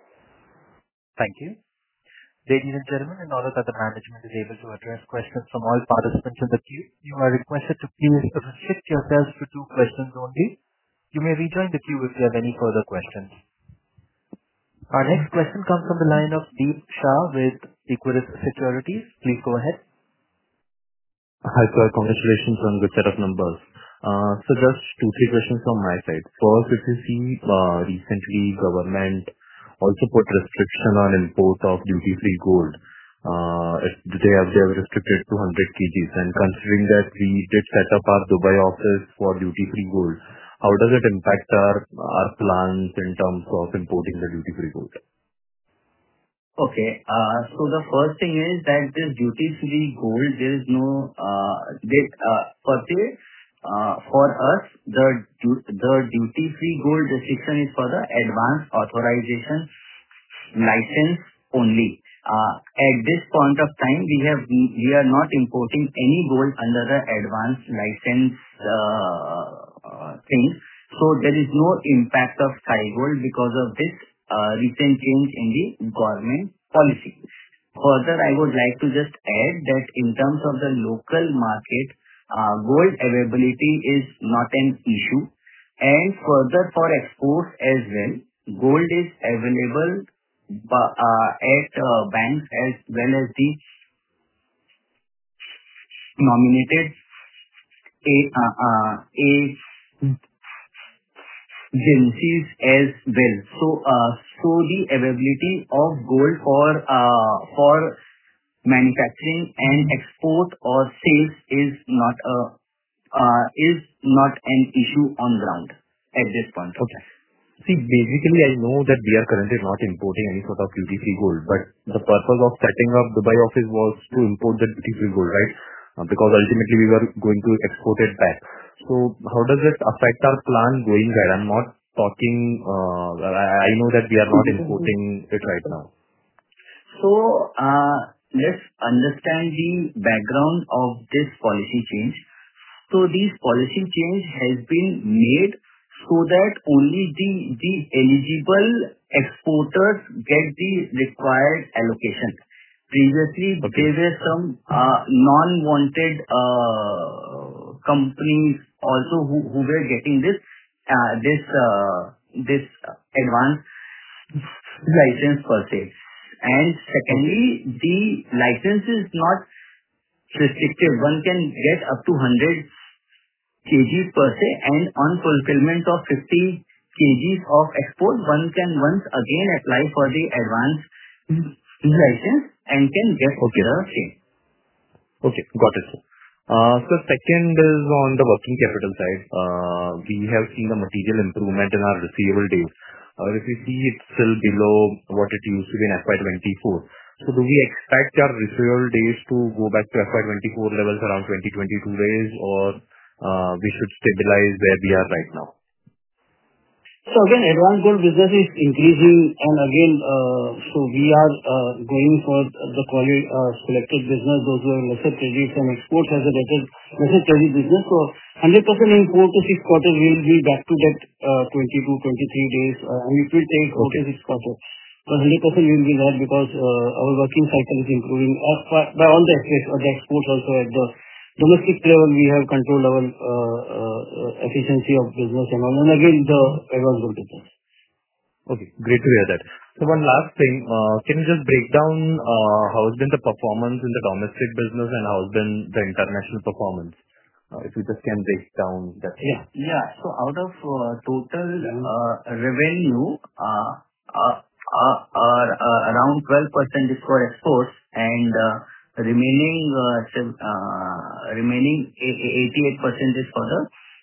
Thank you. Ladies and gentlemen, in order that the management is able to address questions from all participants in the queue, you are requested to please restrict yourselves to two questions only. You may rejoin the queue if you have any further questions. Our next question comes from the line of Deep Shah with Equirus Securities. Please go ahead. Hi, sir. Congratulations on good set of numbers. Uh, So just two, three questions from my side. First, if you see, uh, recently government also put restriction on import of duty-free gold. Uh, it- They have they have restricted to one hundred kilograms. And considering that we did set up our Dubai office for duty-free gold, how does it impact our our plans in terms of importing the duty-free gold? Okay. Uh, So the first thing is that this duty-free gold, there is no, uh, they, uh, per se, uh, for us, the du- the duty-free gold restriction is for the advanced authorization license only. Uh, At this point of time, we have we are not importing any gold under the advanced license uh, uh, thing. So there is no impact of Sky Gold because of this uh, recent change in the government policy. Further, I would like to just add that in terms of the local market, uh, gold availability is not an issue. And further, for exports as well, gold is available bu- uh, at uh, banks as well as the nominated a uh, uh, agencies as well. So, uh, so the availability of gold for uh, for manufacturing and export or sales is not a uh, is not an issue on ground at this point of time. See, basically, I know that we are currently not importing any sort of duty-free gold, but the purpose of setting up Dubai office was to import the duty-free gold, right? Uh, Because ultimately we were going to export it back. So how does it affect our plan going ahead? I'm not talking, uh, I I know that we are not importing it right now. So, uh, let's understand the background of this policy change. So, this policy change has been made so so that only the eligible exporters get the required allocation. Previously, there were some non-wanted companies also who were getting this this advance license per se. Secondly, the license is not restrictive. One can get up to one hundred kilograms per se, and on fulfillment of fifty kilograms of export, one can once again apply for the advance license and can get the same. Okay, got it, sir. So second is on the working capital side. We have seen a material improvement in our receivable days. If you see, it's still below what it used to be in F Y twenty-four. So do we expect our receivable days to go back to F Y twenty-four levels around twenty, twenty-two days, or uh, we should stabilize where we are right now? So again, advanced gold business is increasing, and again, uh, so we are uh, going for the quality uh, selected business, those who have lesser credits, and exports has a better lesser credit business. So one hundred percent in four to six quarters, we will be back to that uh, twenty-two, twenty-three days, uh, and it will take four okay. to six quarters. But one hundred percent we will be there because uh, our working cycle is improving uh, by all the aspects of the exports also. At the domestic level, we have controlled our uh, uh, efficiency of business and all, and again, the advanced gold business. Okay, great to hear that. So one last thing, uh, can you just break down uh, how has been the performance in the domestic business and how has been the international performance? Uh, if you just can break down that. Yeah, yeah. So out of uh, total uh, revenue, uh, uh, uh, uh, uh, around twelve percent is for exports, and uh, remaining uh, sev- uh, remaining eighty-eight percent is for the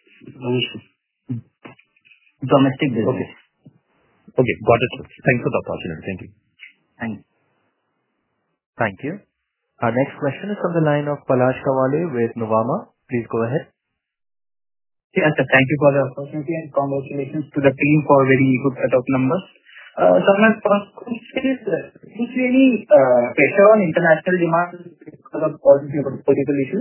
domestic business. Okay. Okay, got it. Thanks for the opportunity. Thank you. Thank you. Thank you. Our next question is from the line of Palash Kawale with Nuvama. Please go ahead. Yes, sir. Thank you for the opportunity, and congratulations to the team for a very good set of numbers. Uh, so my first question is, uh, do you see any uh, pressure on international demand because of all these political issues?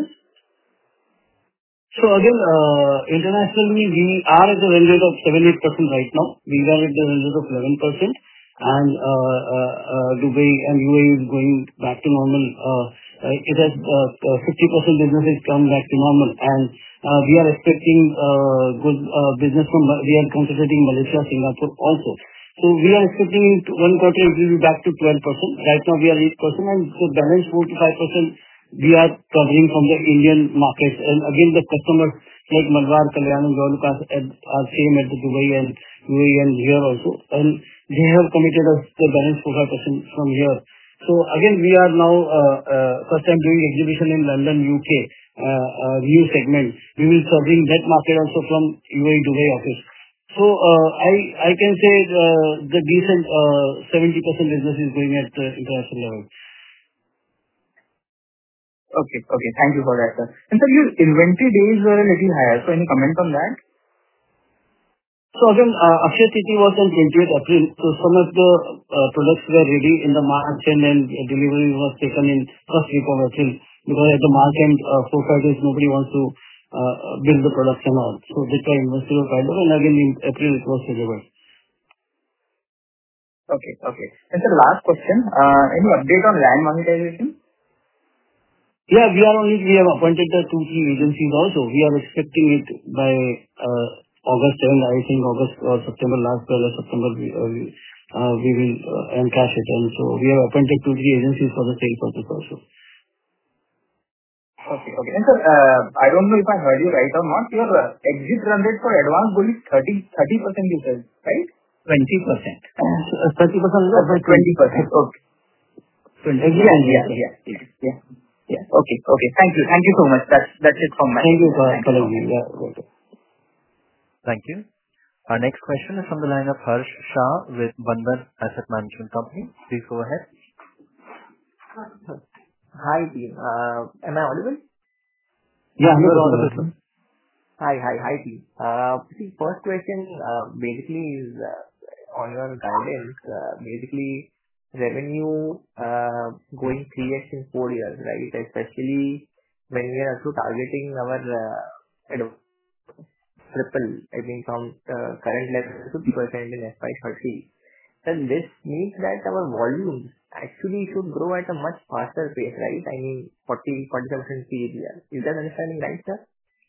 So again, uh, internationally, we are at the run rate of seven to eight percent right now. We are at the run rate of eleven percent, and uh, uh, uh, Dubai and U A E is going back to normal. Uh, uh, it has uh, uh, fifty percent business has come back to normal, and uh, we are expecting uh, good uh, business from, we are concentrating Malaysia, Singapore also. So we are expecting in one quarter it will be back to twelve percent. Right now we are eight percent, and the balance four to five percent we are covering from the Indian markets. And again, the customers like Malwar, Kalyan and Jawlukas are same at the Dubai and U A E and here also. And they have committed us the balance four to five percent from here. So again, we are now uh, uh, first time doing exhibition in London, U K, uh, uh, new segment. We will serving that market also from U A E Dubai office. So uh, I I can say uh, the decent uh, seventy percent business is going at the international level. Okay, okay. Thank you for that, sir. And sir, your inventory days were a little higher. So any comment on that? So again, uh, Akshaya Tritiya was on twentieth April. So some of the uh, products were ready in the March, and then delivery was taken in first week of April, because at the March end, uh, four five days nobody wants to uh, build the products and all. So that's why inventory was piled up, and again in April it was delivered. Okay, okay. And sir, last question. Uh, any update on land monetization? Yeah, we are only, we have appointed the two, three agencies also. We are expecting it by uh, August end, I think August or September, last or September, we, uh, we, uh, we will uh, encash it. And so we have appointed two, three agencies for the sale purpose also. Okay, okay. And sir, uh, I don't know if I heard you right or not. Your uh, exit run rate for advanced gold is thirty percent you said, right? twenty percent. Uh, thirty percent is okay, twenty percent. Okay. twenty yeah, yeah, yeah, yeah, yeah. Yeah. Okay. Okay. Thank you. Thank you so much. That's that's it from my Thank you for calling me. Yeah. Okay. Thank you. Our next question is from the line of Harsh Shah with Bandhan Asset Management Company. Please go ahead. Hi, team. Uh, am I audible? Yeah, you are audible, sir. Hi, hi, hi, team. Uh, see, first question uh, basically is uh, on your guidance. Uh, basically, revenue uh, going three x in four years, right? Especially when we are also targeting our uh, triple, I mean, from uh, current level to fifty percent in F Y thirty, then this means that our volumes actually should grow at a much faster pace, right? I mean, forty, forty-five percent C A G R. Is that understanding right, sir?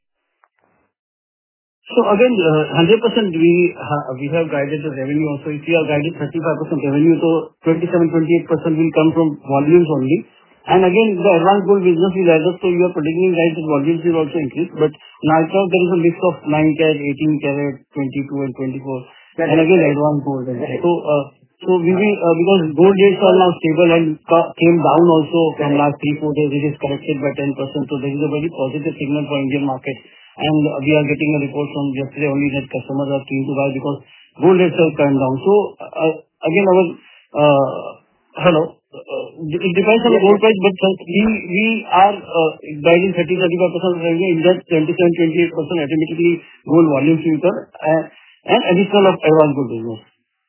So again, uh, one hundred percent we ha- we have guided the revenue also. If we have guided thirty-five percent revenue, so twenty-seven, twenty-eight percent will come from volumes only. And again, the advanced gold business will add up, so you are predicting right that volumes will also increase. But now I thought there is a mix of nine carat, eighteen carat, twenty-two and twenty-four. That And is again, right. advanced gold. Right. So, uh, so we will, uh, because gold rates are now stable and ca- came down also from last three, four days, it is corrected by ten percent. So there is a very positive signal for Indian market. And we are getting a report from yesterday only that customers are keen to buy because gold rates have come down. So, uh, again, our, uh, hello, uh, it depends on the gold price, but since we we are uh, guiding thirty to thirty-five percent revenue, in that twenty-seven to twenty-eight percent automatically gold volumes will come, uh, and additional of advanced gold business.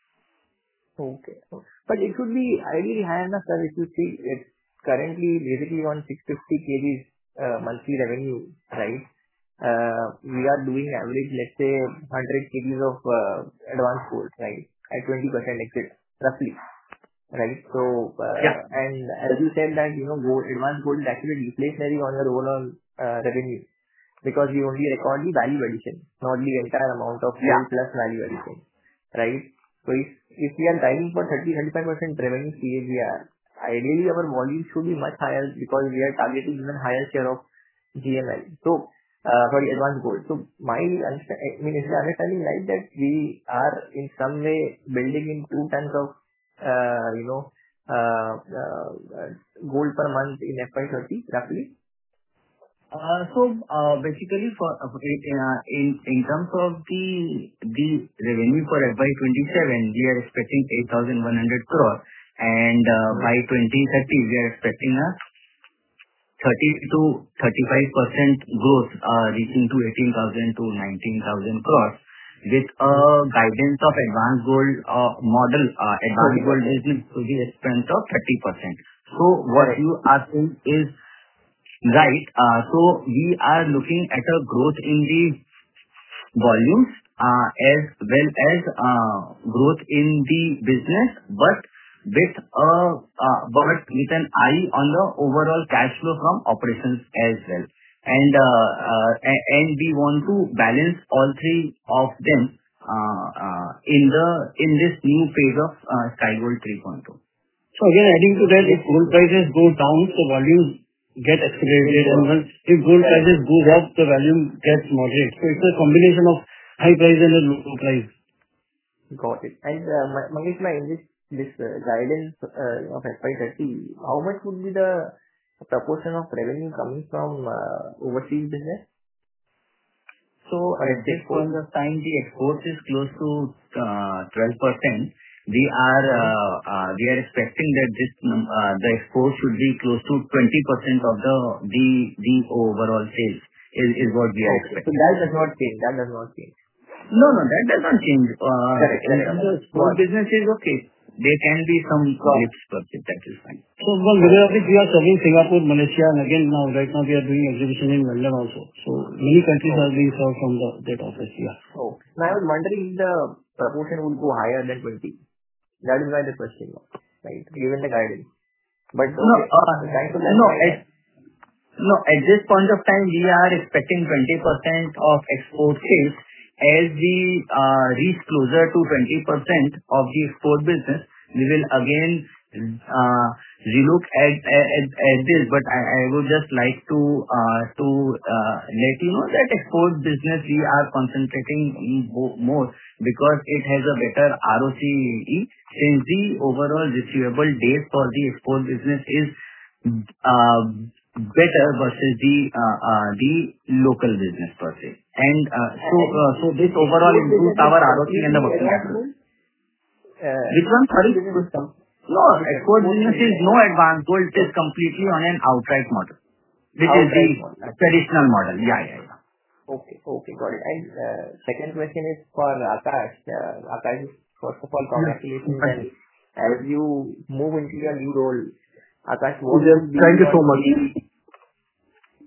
Okay. But it should be ideally higher enough, sir, if you see it's currently basically on six hundred fifty kilograms uh, monthly revenue, right? Uh, we are doing average, let's say, one hundred kilograms of uh, advanced gold, right? At twenty percent exit, roughly, right? So, uh, Yeah. and as you said that, you know, gold, advanced gold is actually deflationary on your overall uh, revenue because we only record the value addition, not the entire amount of Yeah. gold plus value addition, right? So if, if we are guiding for thirty to thirty-five percent revenue C A G R, ideally our volume should be much higher because we are targeting even higher share of G M L. So, uh, sorry, advanced gold. So my, understa- I mean, is the understanding right that we are in some way building in two tons of, uh, you know, uh, uh, uh, gold per month in F Y thirty, roughly? Uh, So uh, basically, for uh, uh, in in terms of the the revenue for F Y twenty-seven, we are expecting eight thousand one hundred crore, and uh, by twenty thirty, we are expecting a thirty to thirty-five percent growth, uh, reaching to eighteen thousand to nineteen thousand crores, with a guidance of advanced gold uh, model, uh, advanced gold business to the expense of thirty percent. So what Correct. you are saying is right. Uh, So we are looking at a growth in the volumes, uh, as well as uh, growth in the business, but with a uh, but with an eye on the overall cash flow from operations as well. And uh, uh, a- and we want to balance all three of them uh, uh, in the in this new phase of uh, Sky Gold three point oh. So again, adding to that, if gold prices go down, the volumes get accelerated, and when if gold prices goes up, the volume gets moderate. So it's a combination of high price and a low price. Got it. And uh, Ma- Mangesh, in this this uh, guidance uh, of F Y thirty, how much would be the proportion of revenue coming from uh, overseas business So or at let's say this point exports? of time, the exports is close to uh, twelve percent. We are Mm-hmm. uh, uh, we are expecting that this num- uh, the export should be close to twenty percent of the the the overall sales is is what we are Okay. So expecting. that does not change. That does not change. No, no, that does not change. Uh, Correct. In Correct. in the export Got it. business is okay. There can be some Got it. blips, but that is fine. So one major of it, we are serving Singapore, Malaysia, and again now, right now we are doing exhibition in London also. So many countries are Okay. being served from the that office, yeah. Okay. Now I was wondering if the proportion would go higher than twenty. That is why the question was, right? Given the guidance. But No, okay. uh, Thanks for no. clarifying At that. No, at this point of time, we are expecting twenty percent of export sales. As we uh, reach closer to twenty percent of the export business, we will again uh, relook at at at this. But I I would just like to uh, to uh, let you know that export business, we are concentrating mo- more because it has a better R O C E, since the overall receivable days for the export business is uh, better versus the uh, uh, the local business per se. And uh, so uh, so this overall Export improves business is our R O C and the completely working advanced capital. gold? Uh, Which one? Export Sorry. business is com- No, this export export business is business no advanced gold. It is completely on an outright model, which is the outright model. traditional model. Yeah, yeah, yeah. Okay. Okay. Got it. And uh, second question is for Akash. Uh, Akash, first of all, congratulations. And as you move into your new role, Akash, what Yes, would be thank you your so much. key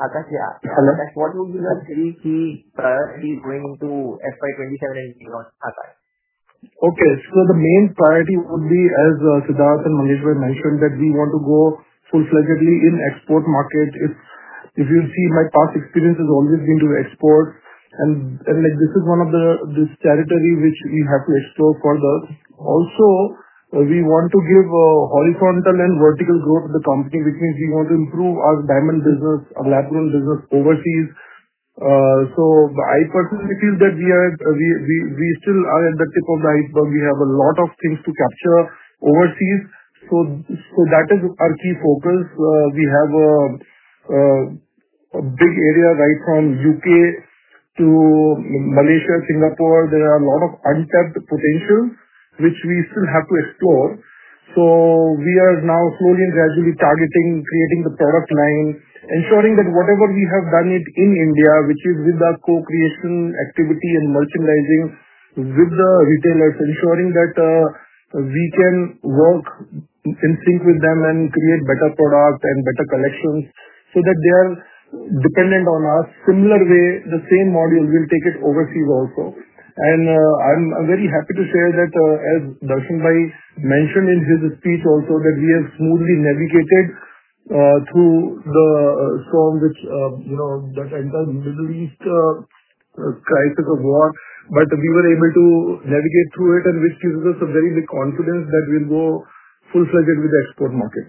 Akash, yeah. Hello. Akash, what would be the three key priorities going into F Y twenty-seven and beyond, Akash? Okay. So the main priority would be, as uh, Siddharth and Mangesh mentioned, that we want to go full-fledgedly in export market. If if you see, my past experience has always been to export, and and like this is one of the this territory which we have to explore further. Also, uh, we want to give uh, horizontal and vertical growth to the company, which means we want to improve our diamond business, our lab-grown business overseas. Uh, So I personally feel that we are we we we still are at the tip of the iceberg. We have a lot of things to capture overseas. So so that is our key focus. Uh, We have a a- a big area right from U K to Malaysia, Singapore. There are a lot of untapped potential which we still have to explore. So we are now slowly and gradually targeting, creating the product line, ensuring that whatever we have done it in India, which is with the co-creation activity and merchandising with the retailers, ensuring that uh, we can work in sync with them and create better product and better collections so that they are dependent on us. Similar way, the same module will take it overseas also. And uh, I'm I'm very happy to share that, uh, as Darshan Bhai mentioned in his speech also, that we have smoothly navigated uh, through the uh, storm which, uh, you know, that entire Middle East uh, uh, crisis of war. But we were able to navigate through it, and which gives us a very big confidence that we'll go full-fledged with the export market.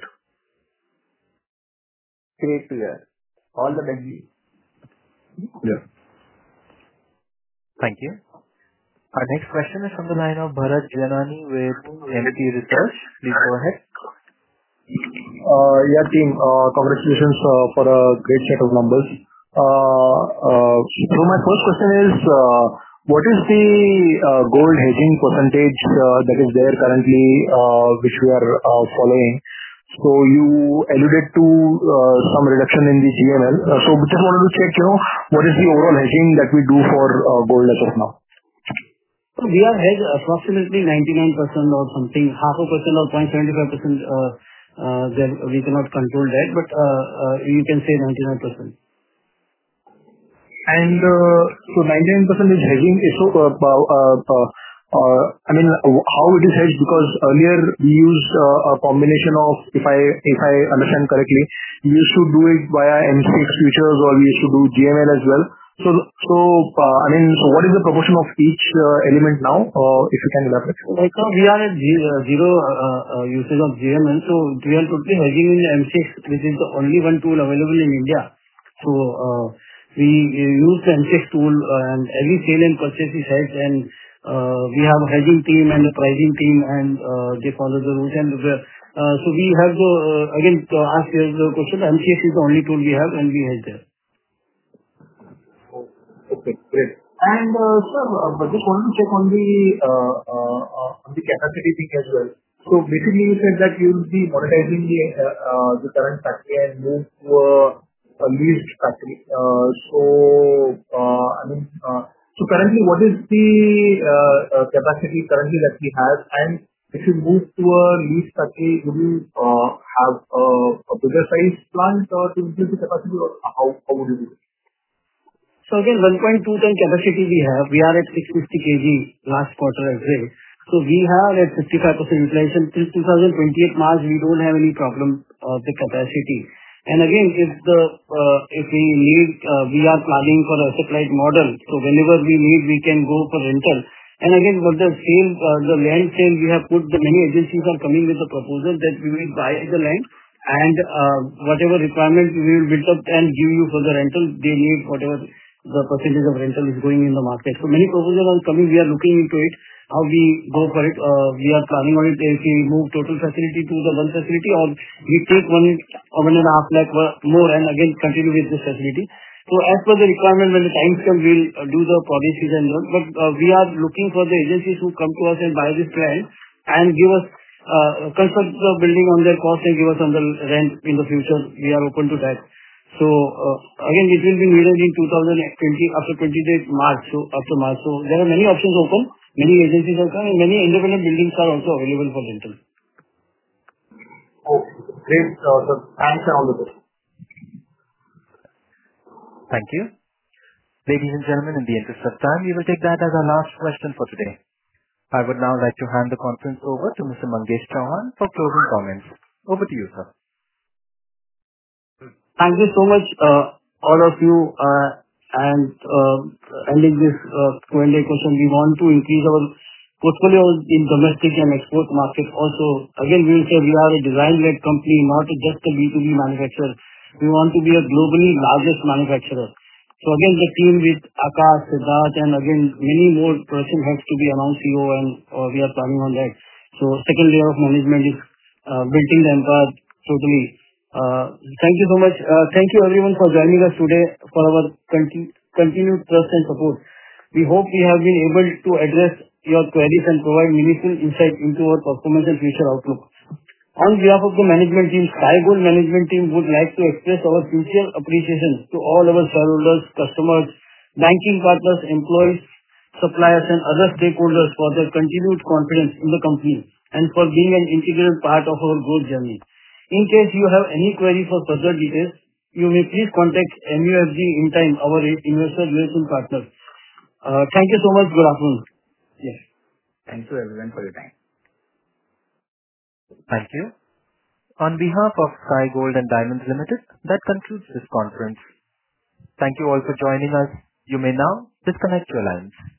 Great to hear. All the best. Yeah. Thank you. Our next question is from the line of Bharat Gianani with M T Research. Please go ahead. Uh, Yeah, team, uh, congratulations uh, for a great set of numbers. Uh, uh, So my first question is, uh, what is the uh, gold hedging percentage uh, that is there currently, uh, which we are uh, following? So you alluded to uh, some reduction in the G M L. Uh, So just wanted to check, you know, what is the overall hedging that we do for uh, gold as of now? So we are hedged approximately ninety-nine percent or something, half a percent or zero point seven five percent, uh, uh, that we cannot control that, but uh, uh, you can say ninety-nine percent. And uh, so ninety-nine percent is hedging. So, uh, uh, uh, uh, I mean, uh, how it is hedged? Because earlier we used uh, a combination of, if I if I understand correctly, we used to do it via M C X futures, or we used to do G M L as well. So, so uh, I mean, so what is the proportion of each uh, element now? Uh, if you can elaborate. Right now we are at ze- uh, zero uh, uh, usage of G M L, so we are totally hedging in M C X, which is the only one tool available in India. So uh, we uh, use the M C X tool, uh, and every sale and purchase is hedged, and uh, we have a hedging team and a pricing team, and uh, they follow the rules. And the, uh, so we have the uh, again to ask you the question. M C X is the only tool we have, and we hedge there. Okay, great. And uh, sir, uh, but just wanted to check on the uh, uh, uh, on the capacity thing as well. So basically, you said that you will be monetizing the uh, uh, the current factory and move to a, a leased factory. Uh, so uh, I mean, uh, so currently, what is the uh, uh, capacity currently that we have? And if you move to a leased factory, will you uh, have a, a bigger size plant uh, to increase the capacity, or how how would you do it? So again, one point two ton capacity we have. We are at six hundred fifty kilograms last quarter as well. So we have at fifty-five percent utilization. Till twenty twenty-eight March, we don't have any problem of the capacity. And again, if the uh, if we need, uh, we are planning for a asset-light model. So whenever we need, we can go for rental. And again, for the sale, uh, the land sale, we have put the many agencies are coming with the proposal that we will buy the land, and uh, whatever requirement we will build up and give you for the rental, they need whatever the percentage of rental is going in the market. So many proposals are coming. We are looking into it, how we go for it. Uh, we are planning on it if we move total facility to the one facility, or we take one or one and a half lakh more and again continue with this facility. So as per the requirement, when the time comes, we'll uh, do the policies and all. But uh, we are looking for the agencies who come to us and buy this land and give us, uh, construct the building on their cost and give us on the rent in the future. We are open to that. So uh, again, it will be needed in two thousand twenty, after twenty-eighth March. So after March, so there are many options open. Many agencies are coming, and many independent buildings are also available for rental. Oh, great, uh, sir. Thanks and all the best. Thank you. Ladies and gentlemen, in the interest of time, we will take that as our last question for today. I would now like to hand the conference over to Mister Mangesh Chauhan for closing comments. Over to you, sir. Thank you so much, uh, all of you, uh, and uh, ending this uh, Q and A question. We want to increase our portfolio in domestic and export markets also. Again, we will say we are a design-led company, not just a B two B manufacturer. We want to be a globally largest manufacturer. So again, the team with Akash, Siddharth, and again, many more person heads to be announced C E O, and uh, we are planning on that. So second layer of management is uh, building the empire totally. Uh, thank you so much. Uh, thank you everyone for joining us today for our conti- continued trust and support. We hope we have been able to address your queries and provide meaningful insight into our performance and future outlook. On behalf of the management team, Sky Gold management team would like to express our sincere appreciation to all our shareholders, customers, banking partners, employees, suppliers, and other stakeholders for their continued confidence in the company and for being an integral part of our growth journey. In case you have any query for further details, you may please contact M U F G Intime, our investor relations partner. Uh, thank you so much. Good afternoon. Yes. Thank you everyone for your time. Thank you. On behalf of Sky Gold and Diamonds Limited, that concludes this conference. Thank you all for joining us. You may now disconnect your lines.